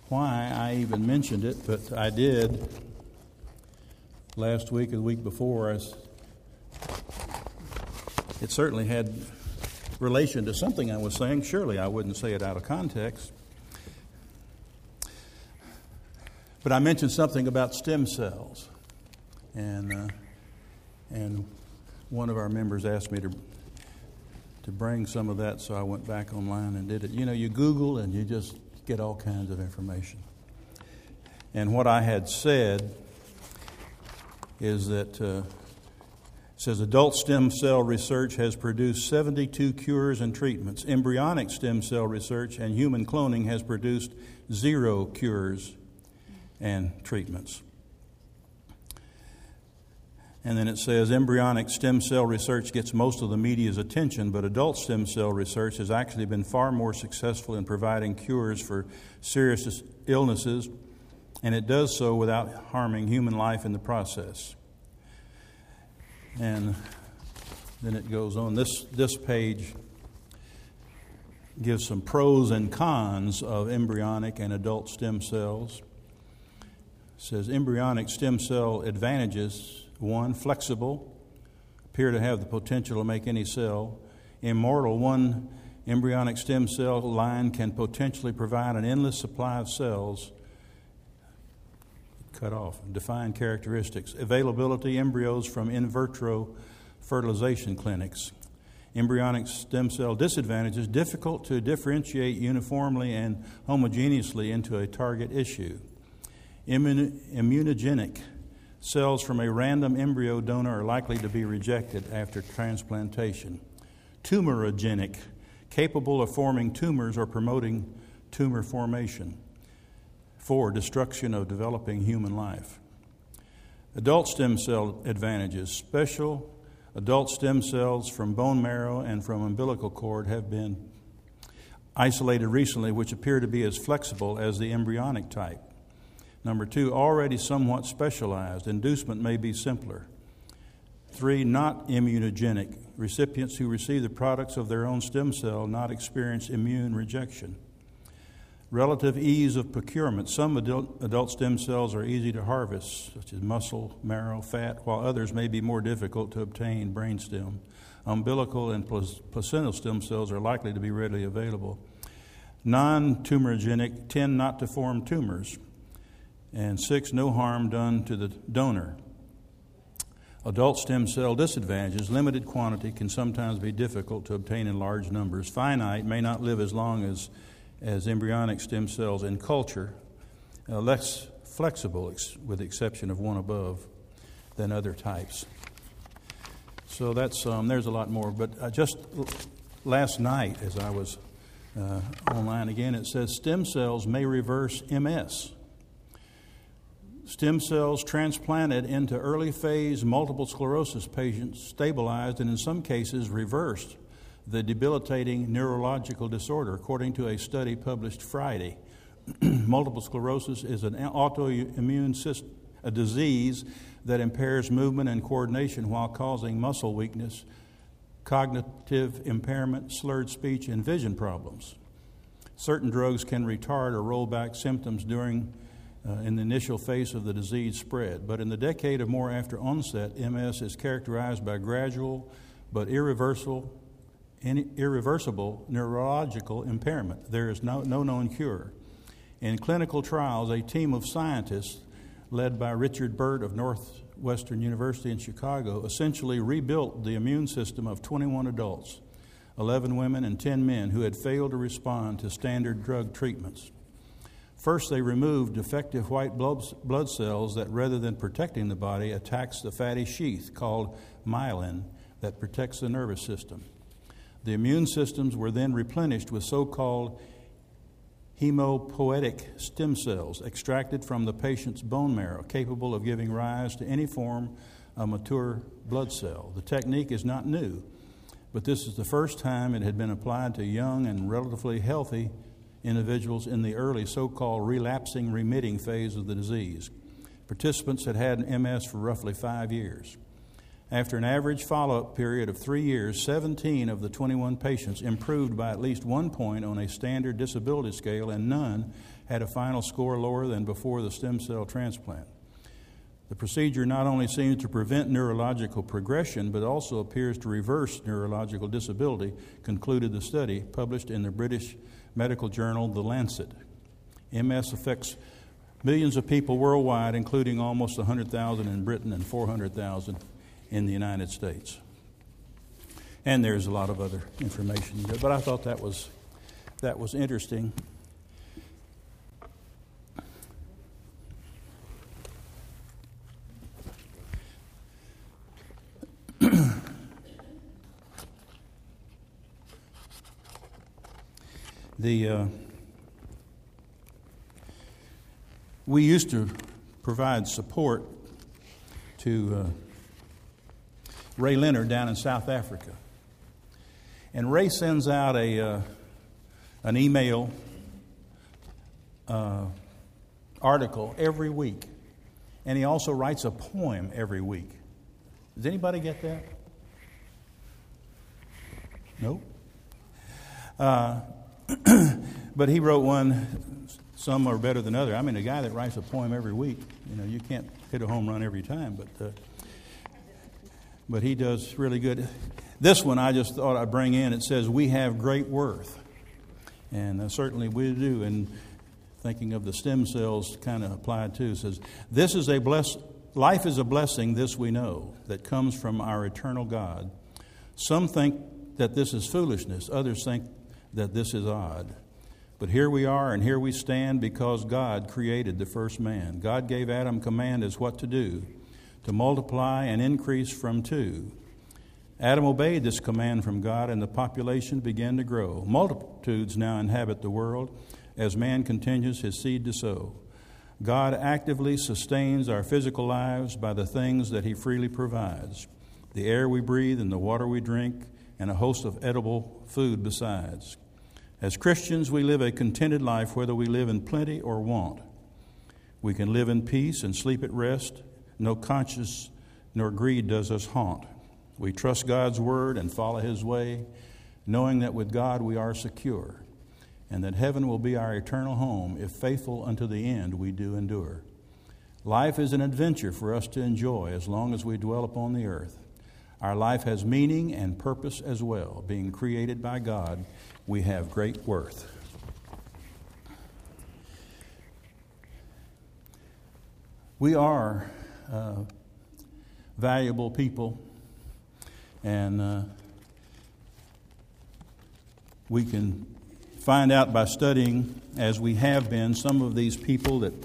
why I even mentioned it, but I did last week or the week before. It certainly had relation to something I was saying. Surely I wouldn't say it out of context. But I mentioned something about stem cells, and one of our members asked me to bring some of that, so I went back online and did it. You know, you Google and you just get all kinds of information. And what I had said is that it says adult stem cell research has produced 72 cures and treatments. Embryonic stem cell research and human cloning has produced 0 cures and treatments. And then it says embryonic stem cell research gets most of the media's attention, but adult stem cell research has actually been far more successful in providing cures for serious illnesses, and it does so without harming human life in the process. And then it goes on. This page gives some pros and cons of embryonic and adult stem cells. It says embryonic stem cell advantages: 1, flexible, appear to have the potential to make any cell. Immortal, 1 embryonic stem cell line can potentially provide an endless supply of cells. Cut off. Defined characteristics: availability, embryos from in vitro fertilization clinics. Embryonic stem cell disadvantages: difficult to differentiate uniformly and homogeneously into a target issue. Immunogenic: cells from a random embryo donor are likely to be rejected after transplantation. Tumorigenic: capable of forming tumors or promoting tumor formation. 4, destruction of developing human life. Adult stem cell advantages: special adult stem cells from bone marrow and from umbilical cord have been isolated recently, which appear to be as flexible as the embryonic type. Number 2, already somewhat specialized. Inducement may be simpler. 3, not immunogenic. Recipients who receive the products of their own stem cell not experience immune rejection. Relative ease of procurement. Some adult stem cells are easy to harvest, such as muscle, marrow, fat, while others may be more difficult to obtain, brainstem. Umbilical and placental stem cells are likely to be readily available. Non-tumorigenic tend not to form tumors. And 6, no harm done to the donor. Adult stem cell disadvantages: limited quantity, can sometimes be difficult to obtain in large numbers. Finite, may not live as long as embryonic stem cells in culture. Less flexible, with the exception of one above, than other types. So that's there's a lot more. But just last night, as I was online again, it says stem cells may reverse MS. Stem cells transplanted into early phase multiple sclerosis patients stabilized and in some cases reversed the debilitating neurological disorder, according to a study published Friday. Multiple sclerosis is an autoimmune a disease that impairs movement and coordination while causing muscle weakness, cognitive impairment, slurred speech, and vision problems. Certain drugs can retard or roll back symptoms in the initial phase of the disease spread. But in the decade or more after onset, MS is characterized by gradual but irreversible neurological impairment. There is no known cure. In clinical trials, a team of scientists led by Richard Burt of Northwestern University in Chicago essentially rebuilt the immune system of 21 adults, 11 women and 10 men who had failed to respond to standard drug treatments. First, they removed defective white blood cells that, rather than protecting the body, attacks the fatty sheath called myelin that protects the nervous system. The immune systems were then replenished with so-called hemopoietic stem cells extracted from the patient's bone marrow, capable of giving rise to any form of mature blood cell. The technique is not new, but this is the first time it had been applied to young and relatively healthy individuals in the early so-called relapsing remitting phase of the disease. Participants had had MS for roughly 5 years. After an average follow-up period of 3 years, 17 of the 21 patients improved by at least 1 point on a standard disability scale, and none had a final score lower than before the stem cell transplant. The procedure not only seems to prevent neurological progression, but also appears to reverse neurological disability, concluded the study published in the British medical journal The Lancet. MS affects millions of people worldwide, including almost 100,000 in Britain and 400,000 in the United States. And there's a lot of other information, but I thought that was interesting. We used to provide support to Ray Leonard down in South Africa. And Ray sends out an email article every week. And he also writes a poem every week. Does anybody get that? Nope. But he wrote one, some are better than others. I mean, a guy that writes a poem every week, you can't hit a home run every time, but he does really good. This one I just thought I'd bring in. It says, "We have great worth." And certainly we do. And thinking of the stem cells kind of applied too, it says, life is a blessing, this we know, that comes from our eternal God. Some think that this is foolishness. Others think that this is odd. But here we are and here we stand because God created the first man. God gave Adam command as what to do, to multiply and increase from 2. Adam obeyed this command from God, and the population began to grow. Multitudes now inhabit the world as man continues his seed to sow. God actively sustains our physical lives by the things that he freely provides, the air we breathe and the water we drink, and a host of edible food besides. As Christians, we live a contented life whether we live in plenty or want. We can live in peace and sleep at rest. No conscience nor greed does us haunt. We trust God's word and follow his way, knowing that with God we are secure, and that heaven will be our eternal home if faithful unto the end we do endure. Life is an adventure for us to enjoy as long as we dwell upon the earth. Our life has meaning and purpose as well. Being created by God, we have great worth. We are valuable people, and we can find out by studying, as we have been, some of these people that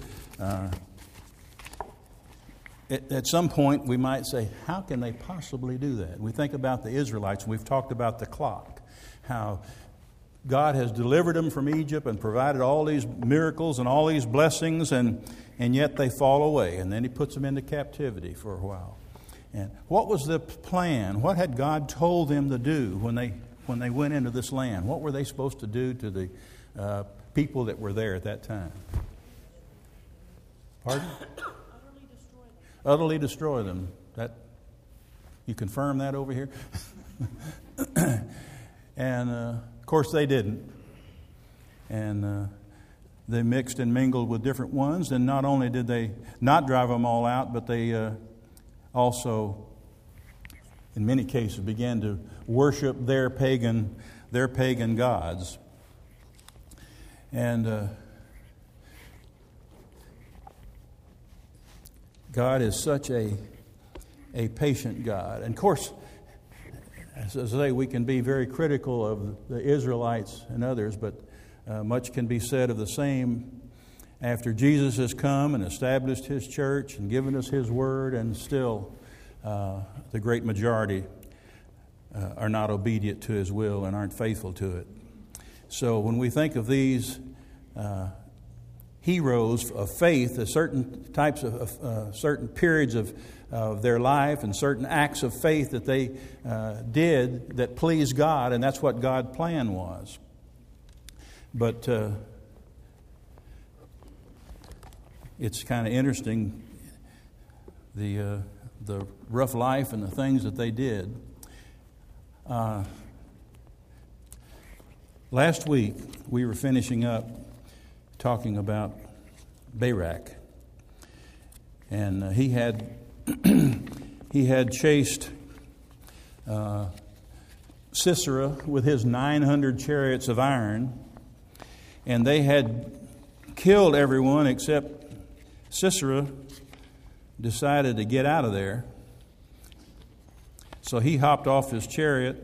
at some point we might say, how can they possibly do that? We think about the Israelites, and we've talked about the clock, how God has delivered them from Egypt and provided all these miracles and all these blessings, and yet they fall away, and then he puts them into captivity for a while. And what was the plan? What had God told them to do when they went into this land? What were they supposed to do to the people that were there at that time? Pardon? Utterly destroy them. That, you confirm that over here? And of course they didn't. And they mixed and mingled with different ones. And not only did they not drive them all out, but they also, in many cases, began to worship their pagan gods. And God is such a patient God. And of course, as I say, we can be very critical of the Israelites and others, but much can be said of the same after Jesus has come and established his church and given us his word, and still the great majority are not obedient to his will and aren't faithful to it. So when we think of these heroes of faith, certain types of certain periods of their life and certain acts of faith that they did that pleased God, and that's what God's plan was. But it's kind of interesting. The the rough life and the things that they did. Last week, we were finishing up talking about Barak. And he had chased Sisera with his 900 chariots of iron, and they had killed everyone except Sisera decided to get out of there. So he hopped off his chariot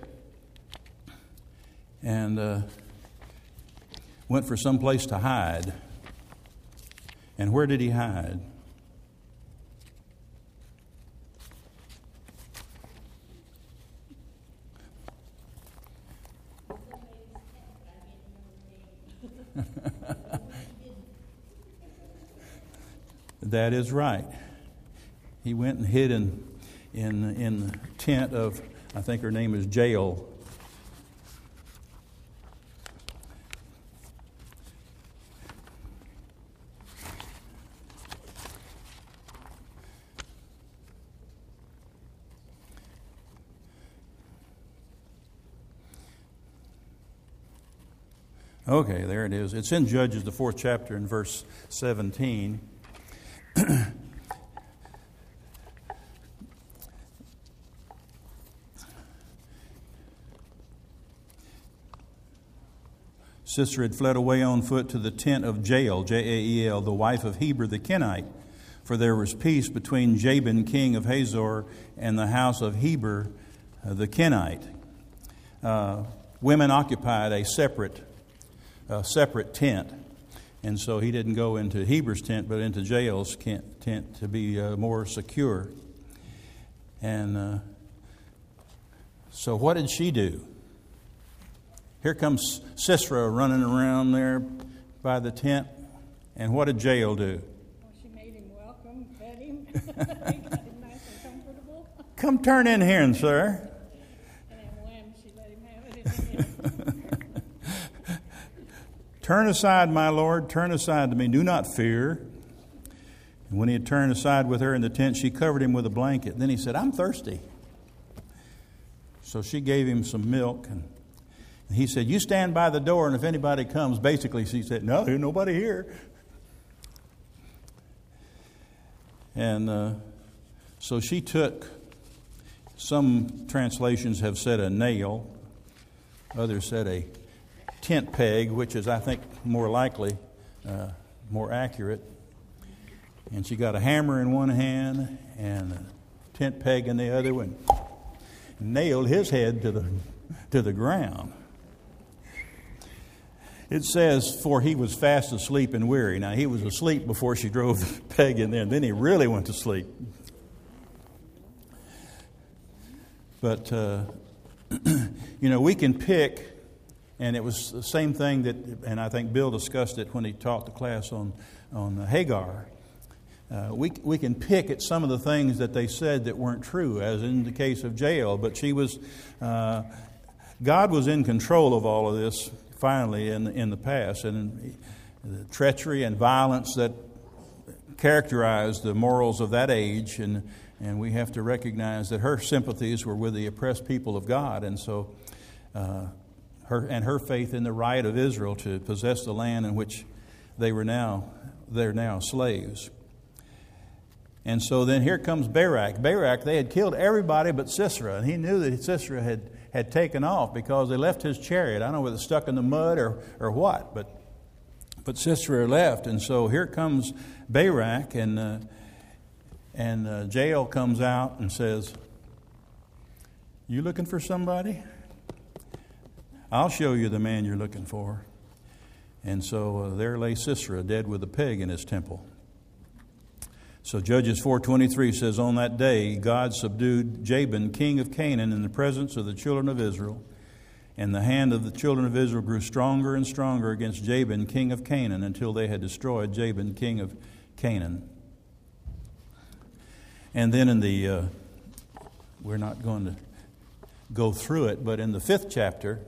and went for some place to hide. And where did he hide? That is right. He went and hid in the tent of, I think her name is Jael. Okay, there it is. It's in Judges, the 4th chapter, in verse 17. Sisera had fled away on foot to the tent of Jael, Jael, the wife of Heber the Kenite, for there was peace between Jabin, king of Hazor, and the house of Heber the Kenite. Women occupied a separate tent, and so he didn't go into Heber's tent, but into Jael's tent to be more secure. And so what did she do? Here comes Sisera running around there by the tent, and what did Jael do? Well, she made him welcome, fed him, he got him nice and comfortable. Come turn in here, sir. And then wham, she let him have it in the end. Turn aside, my Lord, turn aside to me. Do not fear. And when he had turned aside with her in the tent, she covered him with a blanket. Then he said, I'm thirsty. So she gave him some milk, and he said, you stand by the door, and if anybody comes, basically she said, no, there's nobody here. And so she took, some translations have said a nail, others said a tent peg, which is, I think, more likely, more accurate. And she got a hammer in one hand and a tent peg in the other one, nailed his head to the ground. It says, for he was fast asleep and weary. Now, he was asleep before she drove the peg in there, and then he really went to sleep. But, we can pick, and it was the same thing that, and I think Bill discussed it when he taught the class on Hagar. We can pick at some of the things that they said that weren't true, as in the case of Jael, but she was, God was in control of all of this. Finally, in the past, and the treachery and violence that characterized the morals of that age, and we have to recognize that her sympathies were with the oppressed people of God, and so her faith in the right of Israel to possess the land in which they're now slaves. And so then here comes Barak. Barak, they had killed everybody but Sisera, and he knew that Sisera had taken off because they left his chariot. I don't know whether it's stuck in the mud or what, but Sisera left. And so here comes Barak, and Jael comes out and says, you looking for somebody? I'll show you the man you're looking for. And so there lay Sisera dead with a peg in his temple. So Judges 4:23 says, on that day God subdued Jabin, king of Canaan, in the presence of the children of Israel. And the hand of the children of Israel grew stronger and stronger against Jabin, king of Canaan, until they had destroyed Jabin, king of Canaan. And then in the, we're not going to go through it, but in the 5th chapter,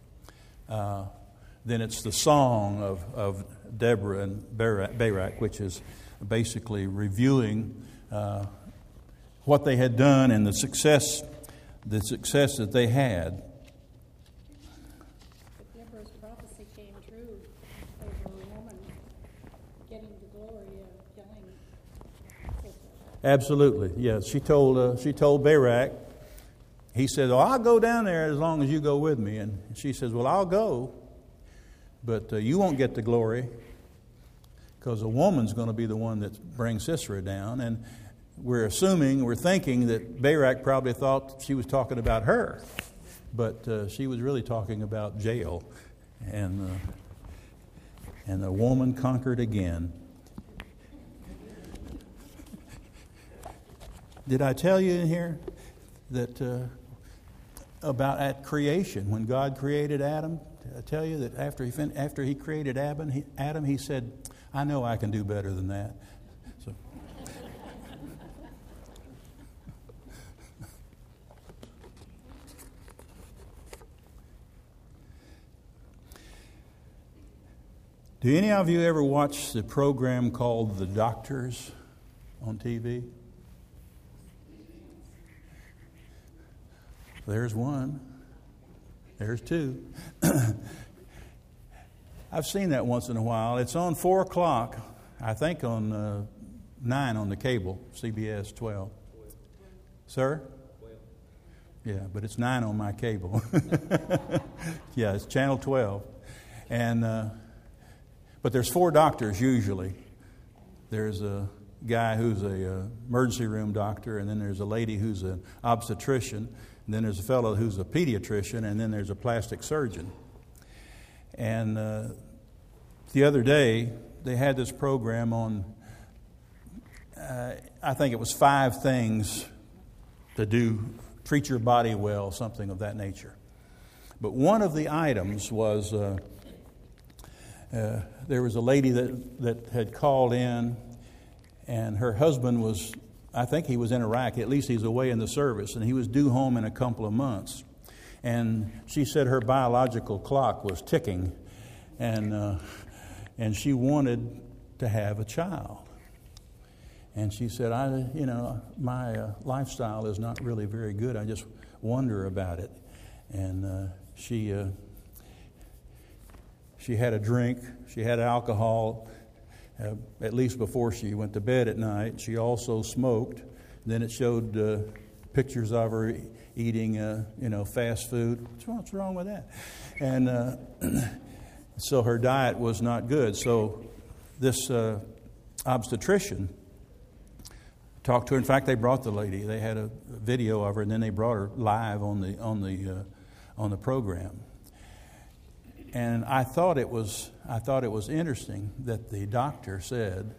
then it's the song of Deborah and Barak, which is basically reviewing what they had done and the success that they had. But Deborah's prophecy came true over a woman getting the glory of killing Sisera. Absolutely, yes. She told Barak. He said, "Oh, I'll go down there as long as you go with me." And she says, "Well, I'll go, but you won't get the glory because a woman's going to be the one that brings Sisera down." And we're thinking that Barak probably thought she was talking about her, but she was really talking about Jael. And the woman conquered again. Did I tell you in here that about at creation, when God created Adam? Did I tell you that after he created Adam, he said, "I know I can do better than that." So, do any of you ever watch the program called The Doctors on TV? There's one. There's two. I've seen that once in a while. It's on 4 o'clock, I think on 9 on the cable, CBS 12. Sir? 12. Yeah, but it's 9 on my cable. Yeah, it's channel 12. And but there's 4 doctors usually. There's a guy who's a emergency room doctor, and then there's a lady who's an obstetrician, and then there's a fellow who's a pediatrician, and then there's a plastic surgeon. And the other day, they had this program on, I think it was 5 things to do, treat your body well, something of that nature. But one of the items was, there was a lady that had called in, and her husband was, I think he was in Iraq, at least he's away in the service, and he was due home in a couple of months. And she said her biological clock was ticking, and she wanted to have a child. And she said, my lifestyle is not really very good. I just wonder about it. And she had a drink. She had alcohol, at least before she went to bed at night. She also smoked. Then it showed pictures of her eating, fast food. What's wrong with that? And so her diet was not good. So this obstetrician talked to her. In fact, they brought the lady. They had a video of her, and then they brought her live on the program. And I thought it was interesting that the doctor said,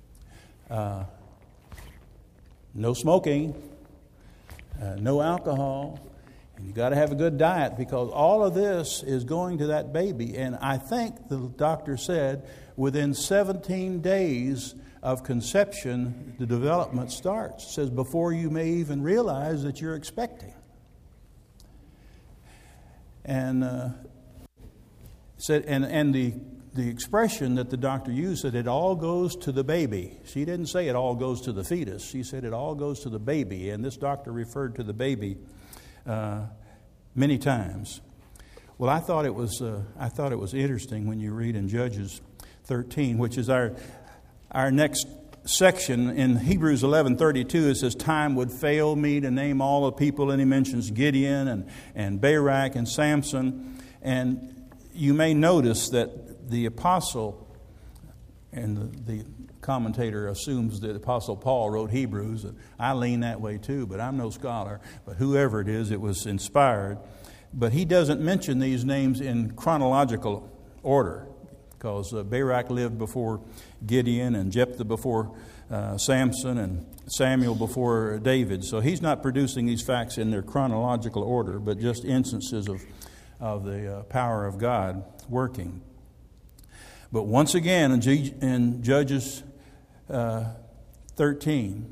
no smoking, no alcohol, and you got to have a good diet because all of this is going to that baby. And I think the doctor said within 17 days of conception, the development starts. It says before you may even realize that you're expecting. And said, and the expression that the doctor used said it all goes to the baby. She didn't say it all goes to the fetus. She said it all goes to the baby. And this doctor referred to the baby many times. Well, I thought it was interesting when you read in Judges 13, which is our next section. In Hebrews 11:32, it says, "Time would fail me to name all the people," and he mentions Gideon and Barak and Samson. And you may notice that the apostle, and the commentator assumes that Apostle Paul wrote Hebrews. I lean that way too, but I'm no scholar. But whoever it is, it was inspired. But he doesn't mention these names in chronological order because Barak lived before Gideon and Jephthah before Samson and Samuel before David. So he's not producing these facts in their chronological order, but just instances of the power of God working. But once again, in Judges 13,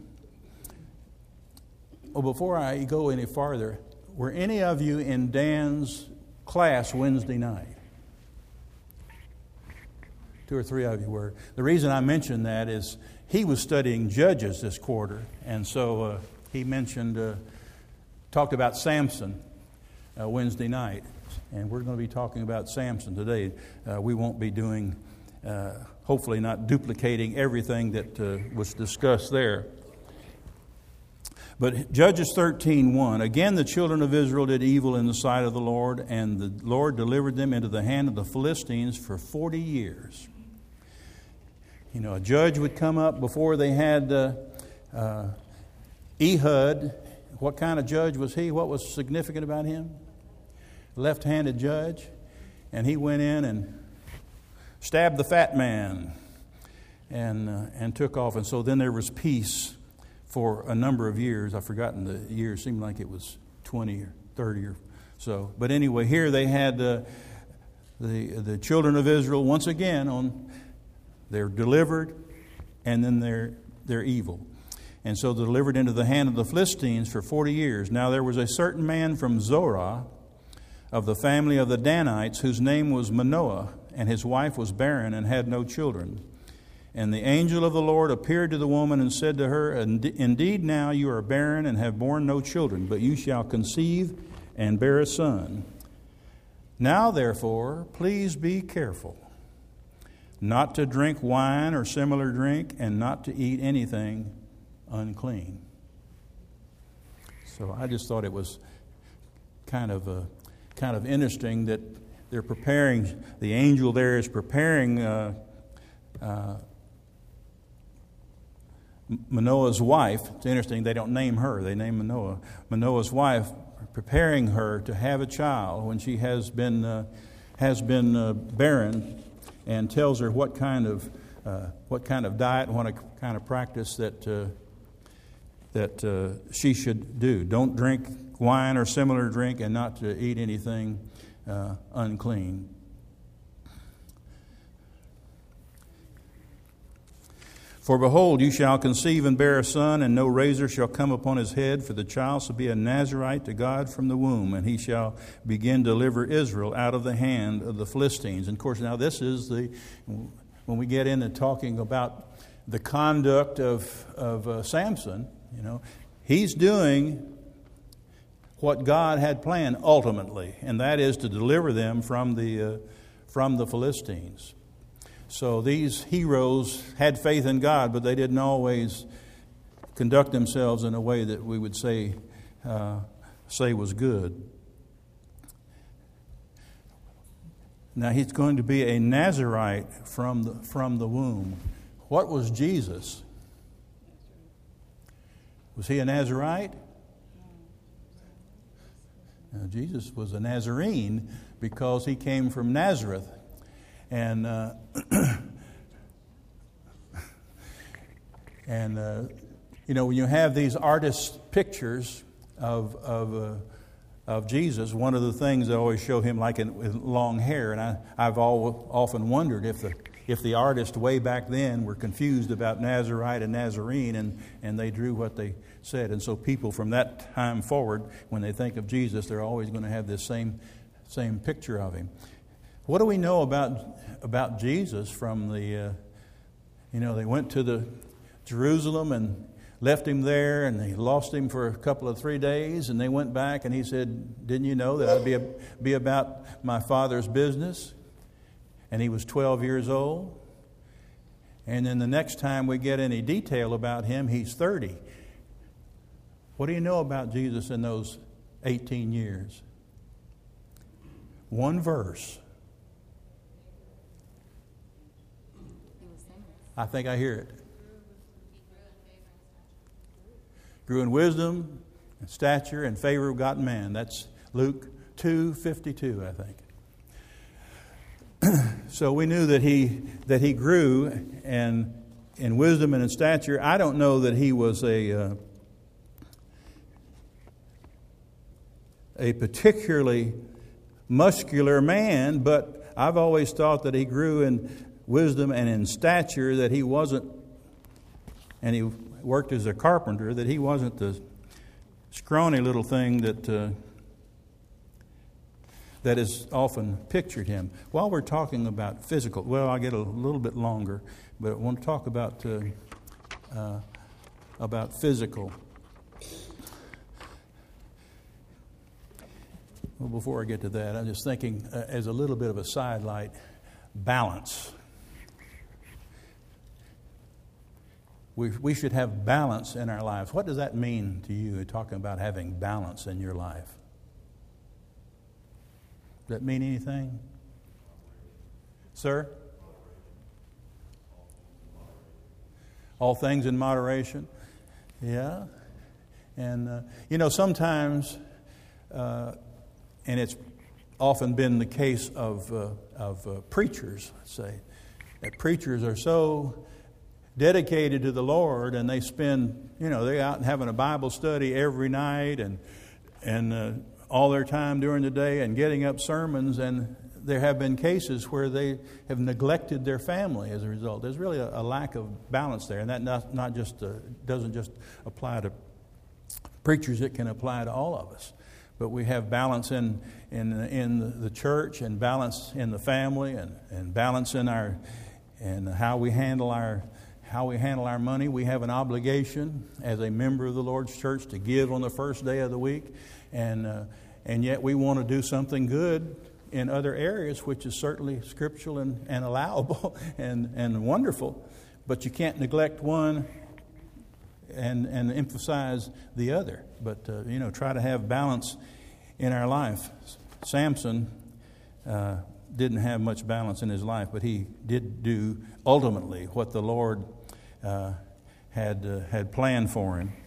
before I go any farther, were any of you in Dan's class Wednesday night? 2 or 3 of you were. The reason I mention that is he was studying Judges this quarter, and so he mentioned, talked about Samson Wednesday night. And we're going to be talking about Samson today. We won't be doing, hopefully not duplicating everything that was discussed there. But Judges 13:1, again the children of Israel did evil in the sight of the Lord, and the Lord delivered them into the hand of the Philistines for 40 years. You know, a judge would come up before they had Ehud. What kind of judge was he? What was significant about him? Left-handed judge. And he went in and stabbed the fat man and took off. And so then there was peace for a number of years. I've forgotten the year. It seemed like it was 20 or 30 or so. But anyway, here they had the children of Israel once again they're delivered, and then they're evil. And so they're delivered into the hand of the Philistines for 40 years. Now there was a certain man from Zorah of the family of the Danites whose name was Manoah, and his wife was barren and had no children. And the angel of the Lord appeared to the woman and said to her, Indeed now you are barren and have borne no children, but you shall conceive and bear a son. Now therefore, please be careful, not to drink wine or similar drink, and not to eat anything unclean. So I just thought it was kind of interesting that they're preparing, the angel there is preparing Manoah's wife. It's interesting, they don't name her, they name Manoah. Manoah's wife, preparing her to have a child when she has been barren, and tells her what kind of diet and what kind of practice that she should do. Don't drink wine or similar drink, and not to eat anything unclean. For behold, you shall conceive and bear a son, and no razor shall come upon his head, for the child shall be a Nazarite to God from the womb, and he shall begin to deliver Israel out of the hand of the Philistines. And of course, now this is when we get into talking about the conduct of Samson, you know, he's doing what God had planned ultimately, and that is to deliver them from the Philistines. So these heroes had faith in God, but they didn't always conduct themselves in a way that we would say was good. Now he's going to be a Nazarite from the womb. What was Jesus? Was he a Nazarite? Now, Jesus was a Nazarene because he came from Nazareth. And you know, when you have these artist pictures of Jesus, one of the things they always show him like with long hair, and I've often wondered if the artists way back then were confused about Nazarite and Nazarene, and they drew what they said. And so people from that time forward, when they think of Jesus, they're always going to have this same picture of him. What do we know about Jesus from the, they went to the Jerusalem and left him there, and they lost him for a couple of 3 days, and they went back, and he said, didn't you know that I'd be about my Father's business? And he was 12 years old. And then the next time we get any detail about him, he's 30. What do you know about Jesus in those 18 years? One verse. I think I hear it. Grew in wisdom and stature and favor of God and man. That's Luke 2:52, I think. So we knew that he grew and in wisdom and in stature. I don't know that he was a particularly muscular man, but I've always thought that he grew in wisdom and in stature, that he wasn't, and he worked as a carpenter, that he wasn't the scrawny little thing that is often pictured him. While we're talking about physical, well, I'll get a little bit longer, but I want to talk about physical. Well, before I get to that, I'm just thinking, as a little bit of a sidelight, balance. We should have balance in our lives. What does that mean to you, talking about having balance in your life? Does that mean anything? Sir? All things in moderation. Yeah. And, sometimes, and it's often been the case of preachers, let's say, that preachers are so dedicated to the Lord, and they spend, they're out and having a Bible study every night and all their time during the day and getting up sermons, and there have been cases where they have neglected their family as a result. There's really a lack of balance there, and that not just doesn't just apply to preachers, it can apply to all of us. But we have balance in the church, and balance in the family, and balance in how we handle our money. We have an obligation as a member of the Lord's church to give on the first day of the week, and yet we want to do something good in other areas, which is certainly scriptural and allowable and wonderful. But you can't neglect one and emphasize the other. But try to have balance in our life. Samson didn't have much balance in his life, but he did do ultimately what the Lord had planned for him.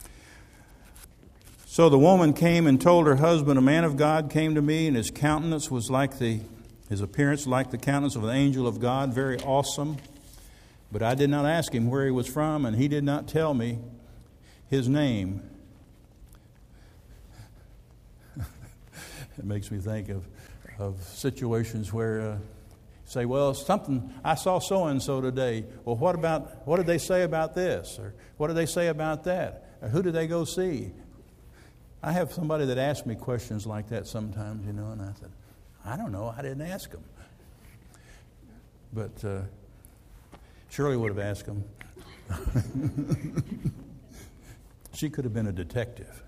So the woman came and told her husband, "A man of God came to me, and his countenance was his appearance like the countenance of an angel of God, very awesome. But I did not ask him where he was from, and he did not tell me his name." It makes me think of situations where say, "Well, something, I saw so-and-so today. Well, what did they say about this? Or what did they say about that? Or who did they go see?" I have somebody that asks me questions like that sometimes, and I said, "I don't know, I didn't ask them." But Shirley would have asked them. She could have been a detective.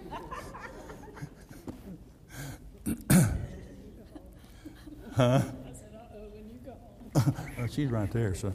Huh? I said, when you go home. Oh, she's right there, so.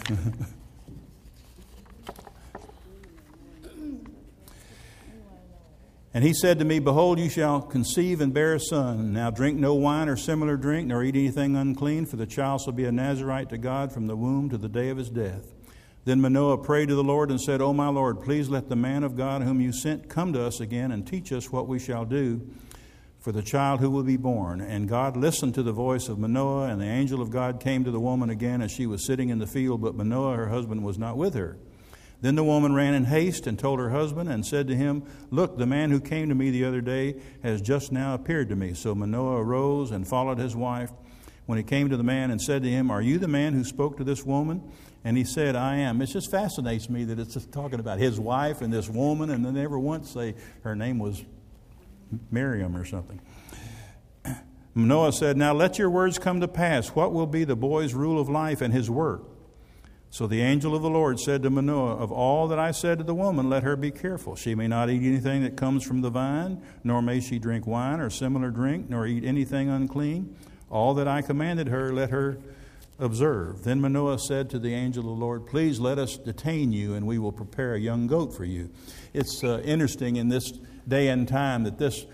And he said to me, "Behold, you shall conceive and bear a son. Now drink no wine or similar drink, nor eat anything unclean, for the child shall be a Nazarite to God from the womb to the day of his death." Then Manoah prayed to the Lord and said, "O my Lord, please let the man of God whom you sent come to us again and teach us what we shall do for the child who will be born." And God listened to the voice of Manoah, and the angel of God came to the woman again as she was sitting in the field, but Manoah, her husband, was not with her. Then the woman ran in haste and told her husband and said to him, "Look, the man who came to me the other day has just now appeared to me." So Manoah arose and followed his wife. When he came to the man and said to him, "Are you the man who spoke to this woman?" And he said, "I am." It just fascinates me that it's just talking about his wife and this woman, and they never once say her name was Miriam or something. Manoah said, "Now let your words come to pass. What will be the boy's rule of life and his work?" So the angel of the Lord said to Manoah, "Of all that I said to the woman, let her be careful. She may not eat anything that comes from the vine, nor may she drink wine or similar drink, nor eat anything unclean. All that I commanded her, let her observe." Then Manoah said to the angel of the Lord, "Please let us detain you, and we will prepare a young goat for you." It's interesting in this day and time that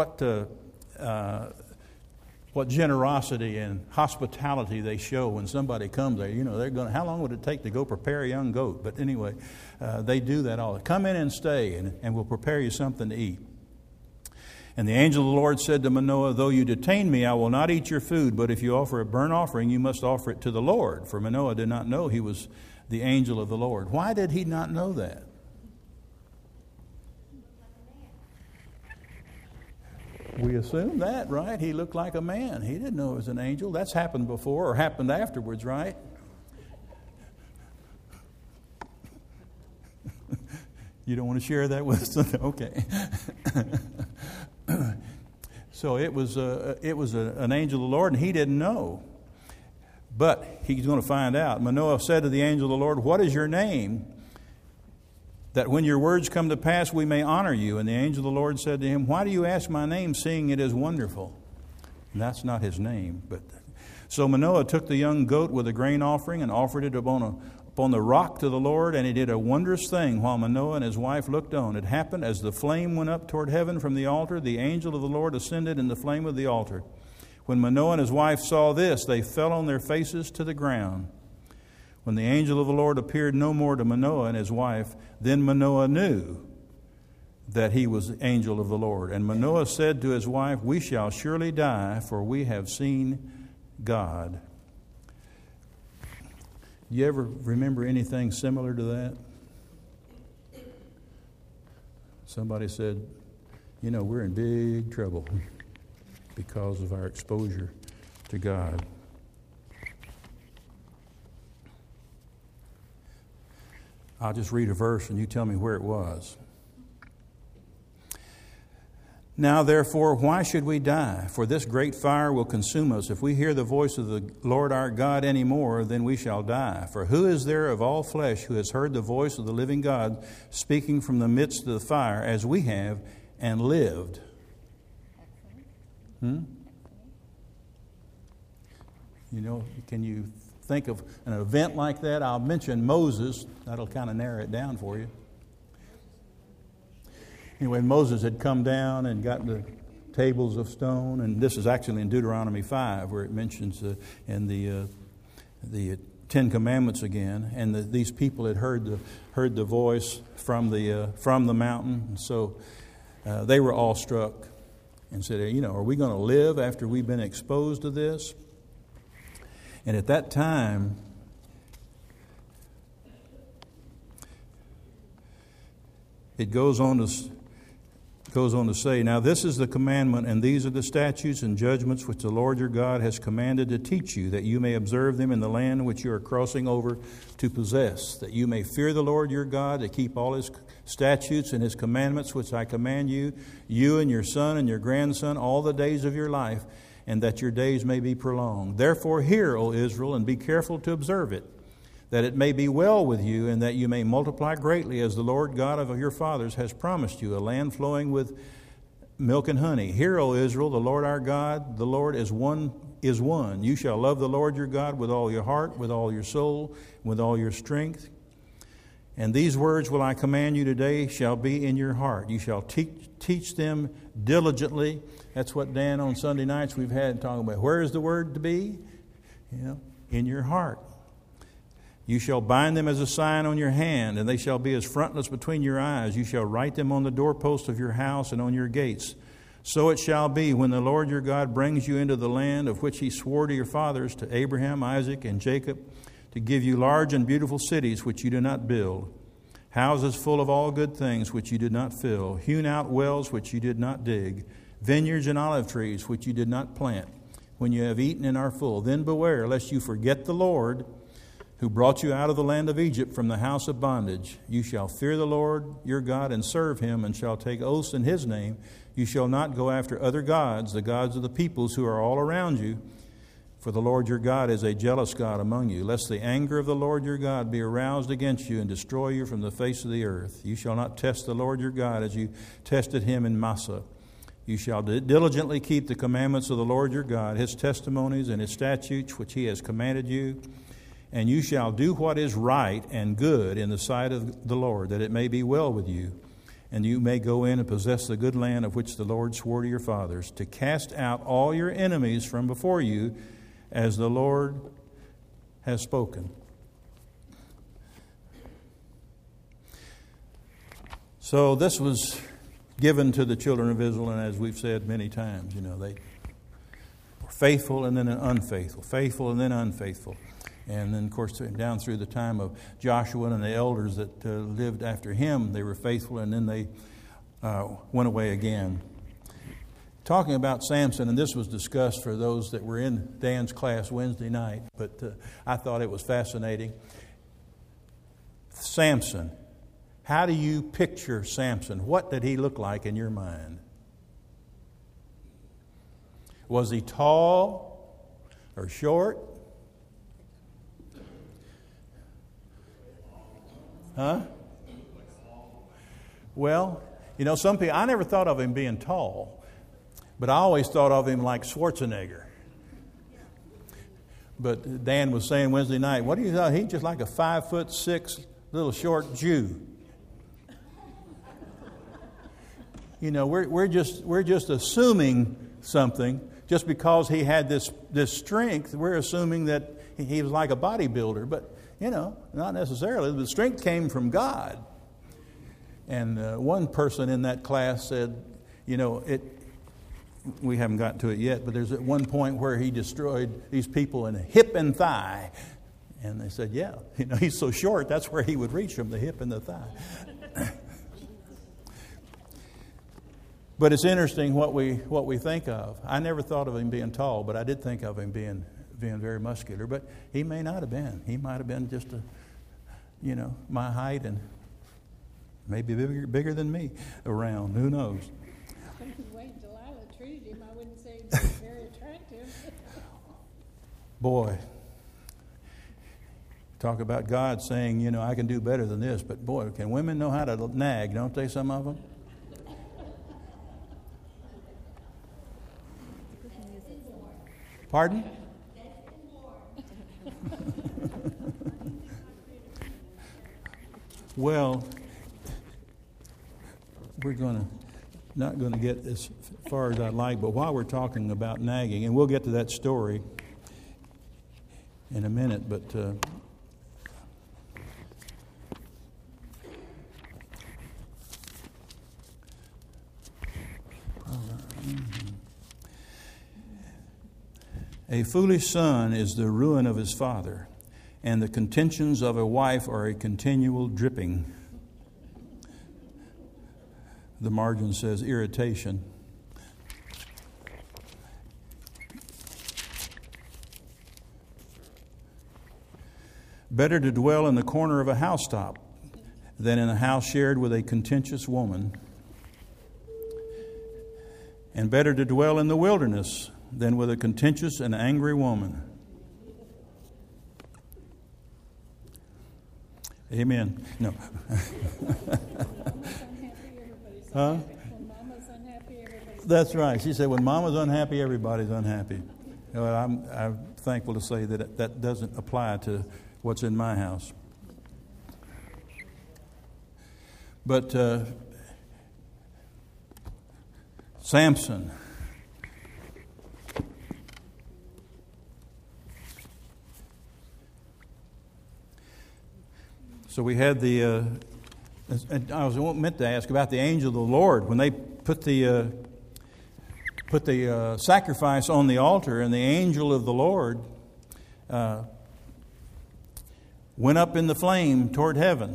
what generosity and hospitality they show when somebody comes there. They're going. How long would it take to go prepare a young goat? But anyway, they do that all. "Come in and stay, and we'll prepare you something to eat." And the angel of the Lord said to Manoah, "Though you detain me, I will not eat your food, but if you offer a burnt offering, you must offer it to the Lord." For Manoah did not know he was the angel of the Lord. Why did he not know that? We assume that, right? He looked like a man. He didn't know it was an angel. That's happened before or happened afterwards, right? You don't want to share that with us? Okay. So it was an angel of the Lord, and he didn't know. But he's going to find out. Manoah said to the angel of the Lord, "What is your name?" that when your words come to pass, we may honor you. And the angel of the Lord said to him, why do you ask my name, seeing it is wonderful? And that's not his name. So Manoah took the young goat with a grain offering and offered it upon the rock to the Lord, and he did a wondrous thing while Manoah and his wife looked on. It happened as the flame went up toward heaven from the altar, the angel of the Lord ascended in the flame of the altar. When Manoah and his wife saw this, they fell on their faces to the ground. When the angel of the Lord appeared no more to Manoah and his wife, then Manoah knew that he was the angel of the Lord. And Manoah said to his wife, we shall surely die, for we have seen God. You ever remember anything similar to that? Somebody said, we're in big trouble because of our exposure to God. I'll just read a verse and you tell me where it was. Now, therefore, why should we die? For this great fire will consume us. If we hear the voice of the Lord our God any more, then we shall die. For who is there of all flesh who has heard the voice of the living God speaking from the midst of the fire, as we have, and lived? Can you think of an event like that? I'll mention Moses. That'll kind of narrow it down for you. Anyway, Moses had come down and gotten the tables of stone, and this is actually in Deuteronomy 5, where it mentions in the Ten Commandments again. And these people had heard the voice from the mountain, and so they were all struck and said, are we going to live after we've been exposed to this? And at that time, it goes on to say, now this is the commandment, and these are the statutes and judgments which the Lord your God has commanded to teach you, that you may observe them in the land which you are crossing over to possess, that you may fear the Lord your God, to keep all his statutes and his commandments which I command you, you and your son and your grandson, all the days of your life, and that your days may be prolonged. Therefore hear, O Israel, and be careful to observe it, that it may be well with you, and that you may multiply greatly, as the Lord God of your fathers has promised you, a land flowing with milk and honey. Hear, O Israel, the Lord our God, the Lord is one. You shall love the Lord your God with all your heart, with all your soul, with all your strength. And these words will I command you today shall be in your heart. You shall teach them diligently. That's what, Dan, on Sunday nights we've had talking about. Where is the word to be? In your heart. You shall bind them as a sign on your hand, and they shall be as frontlets between your eyes. You shall write them on the doorposts of your house and on your gates. So it shall be when the Lord your God brings you into the land of which he swore to your fathers, to Abraham, Isaac, and Jacob, to give you large and beautiful cities which you did not build, houses full of all good things which you did not fill, hewn out wells which you did not dig, vineyards and olive trees which you did not plant. When you have eaten and are full, then beware lest you forget the Lord, who brought you out of the land of Egypt from the house of bondage. You shall fear the Lord your God and serve him, and shall take oaths in his name. You shall not go after other gods, the gods of the peoples who are all around you. For the Lord your God is a jealous God among you, lest the anger of the Lord your God be aroused against you and destroy you from the face of the earth. You shall not test the Lord your God as you tested him in Massah. You shall diligently keep the commandments of the Lord your God, his testimonies and his statutes which he has commanded you. And you shall do what is right and good in the sight of the Lord, that it may be well with you, and you may go in and possess the good land of which the Lord swore to your fathers, to cast out all your enemies from before you, as the Lord has spoken. So this was given to the children of Israel, and as we've said many times, they were faithful and then unfaithful, faithful and then unfaithful. And then, of course, down through the time of Joshua and the elders that lived after him, they were faithful, and then they went away again. Talking about Samson, and this was discussed for those that were in Dan's class Wednesday night, but I thought it was fascinating. Samson. How do you picture Samson? What did he look like in your mind? Was he tall or short? Huh? Well, some people, I never thought of him being tall, but I always thought of him like Schwarzenegger. But Dan was saying Wednesday night, what do you thought? He's just like a 5'6" little short Jew. We're just assuming something just because he had this strength. We're assuming that he was like a bodybuilder, but not necessarily. The strength came from God. And one person in that class said, we haven't gotten to it yet, but there's at one point where he destroyed these people in hip and thigh. And they said, yeah, he's so short, that's where he would reach from, the hip and the thigh. But it's interesting what we think of. I never thought of him being tall, but I did think of him being very muscular. But he may not have been. He might have been just my height and maybe bigger than me around. Who knows? Wait, Delilah treated him. I wouldn't say he was very attractive. Boy, talk about God saying, I can do better than this. But boy, can women know how to nag, don't they, some of them? Pardon? Well, we're not going to get as far as I'd like, but while we're talking about nagging, and we'll get to that story in a minute, but a foolish son is the ruin of his father, and the contentions of a wife are a continual dripping. The margin says irritation. Better to dwell in the corner of a housetop than in a house shared with a contentious woman. And better to dwell in the wilderness than with a contentious and angry woman. Amen. No. Huh? When Mama's unhappy, everybody's That's right. She said, when Mama's unhappy, everybody's unhappy. Well, I'm thankful to say that that doesn't apply to what's in my house. But Samson. So we had and I was meant to ask about the angel of the Lord. When they put the sacrifice on the altar, and the angel of the Lord went up in the flame toward heaven.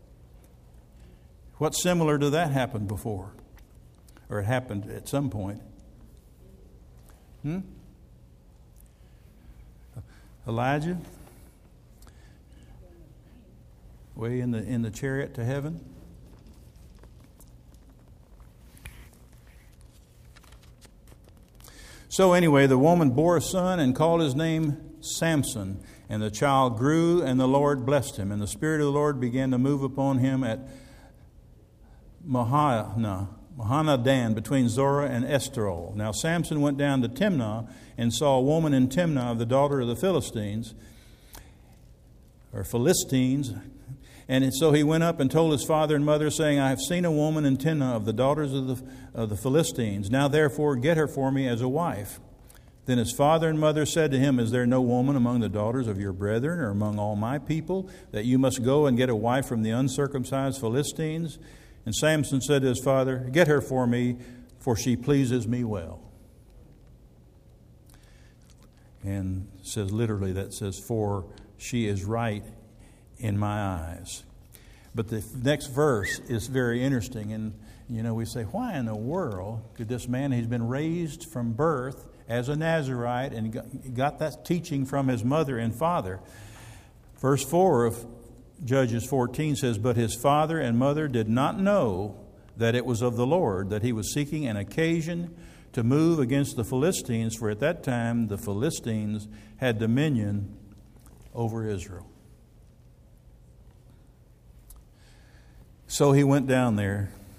What similar to that happened before? Or it happened at some point? Elijah? Way in the chariot to heaven? So anyway, the woman bore a son and called his name Samson. And the child grew, and the Lord blessed him. And the Spirit of the Lord began to move upon him at Mahanadan, between Zorah and Eshtaol. Now Samson went down to Timnah and saw a woman in Timnah, the daughter of the Philistines. And so he went up and told his father and mother, saying, I have seen a woman in Timnah of the daughters of the Philistines. Now therefore get her for me as a wife. Then his father and mother said to him, Is there no woman among the daughters of your brethren or among all my people, that you must go and get a wife from the uncircumcised Philistines? And Samson said to his father, Get her for me, for she pleases me well. And says literally, that says, for she is right in my eyes. But the next verse is very interesting. And, we say, why in the world could this man, he's been raised from birth as a Nazirite and got that teaching from his mother and father. Verse 4 of Judges 14 says, But his father and mother did not know that it was of the Lord, that he was seeking an occasion to move against the Philistines, for at that time the Philistines had dominion over Israel. So he went down there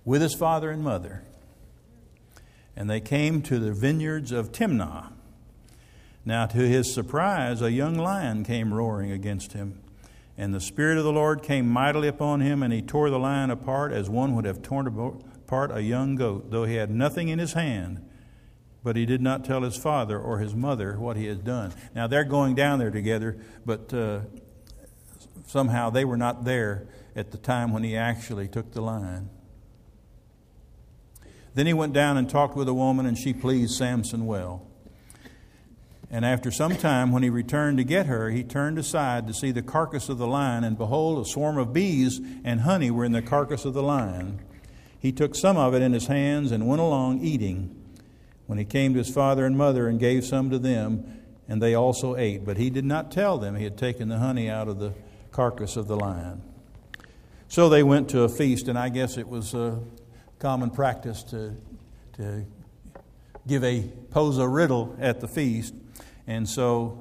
with his father and mother. And they came to the vineyards of Timnah. Now to his surprise, a young lion came roaring against him. And the Spirit of the Lord came mightily upon him, and he tore the lion apart as one would have torn apart a young goat, though he had nothing in his hand. But he did not tell his father or his mother what he had done. Now they're going down there together, but somehow they were not there at the time when he actually took the lion. Then he went down and talked with a woman, and she pleased Samson well. And after some time, when he returned to get her, he turned aside to see the carcass of the lion, and behold, a swarm of bees and honey were in the carcass of the lion. He took some of it in his hands and went along eating. When he came to his father and mother and gave some to them, and they also ate. But he did not tell them he had taken the honey out of the carcass of the lion. So they went to a feast, and I guess it was common practice to pose a riddle at the feast. And so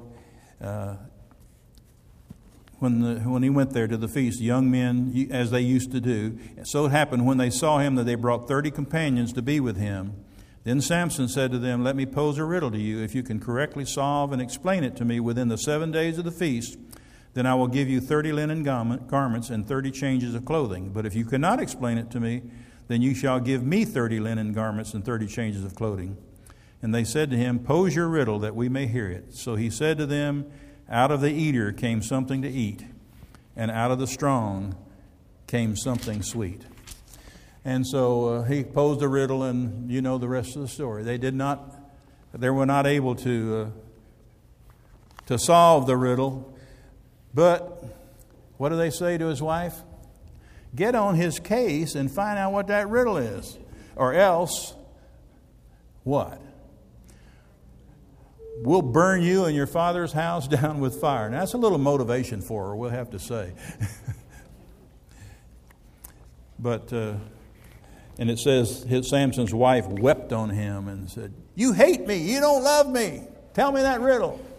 when he went there to the feast, young men, as they used to do, so it happened when they saw him that they brought 30 companions to be with him. Then Samson said to them, "Let me pose a riddle to you. If you can correctly solve and explain it to me within the 7 days of the feast, then I will give you 30 linen garments and 30 changes of clothing. But if you cannot explain it to me, then you shall give me 30 linen garments and 30 changes of clothing." And they said to him, "Pose your riddle that we may hear it." So he said to them, "Out of the eater came something to eat, and out of the strong came something sweet." And so he posed a riddle, and you know the rest of the story. They were not able to solve the riddle. But what do they say to his wife? Get on his case and find out what that riddle is. Or else, what? We'll burn you and your father's house down with fire. Now, that's a little motivation for her, we'll have to say. But, and it says, Samson's wife wept on him and said, "You hate me. You don't love me. Tell me that riddle."